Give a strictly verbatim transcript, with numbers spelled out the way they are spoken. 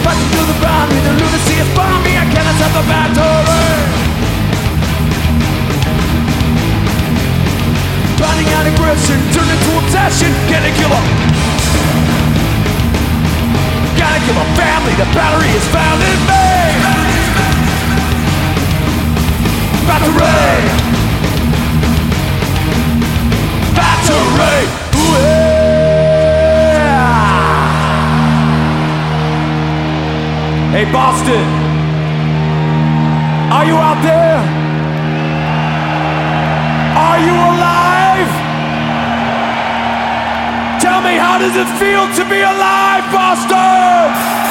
Fighting through the boundary, the lunacy has bombed me. I cannot stop the battery. Finding out aggression, turn into obsession. Gotta kill a Gotta kill a family, the battery is found in me. Battery Battery Ooh, yeah. Hey Boston, are you out there? Are you alive? Tell me, how does it feel to be alive, Boston?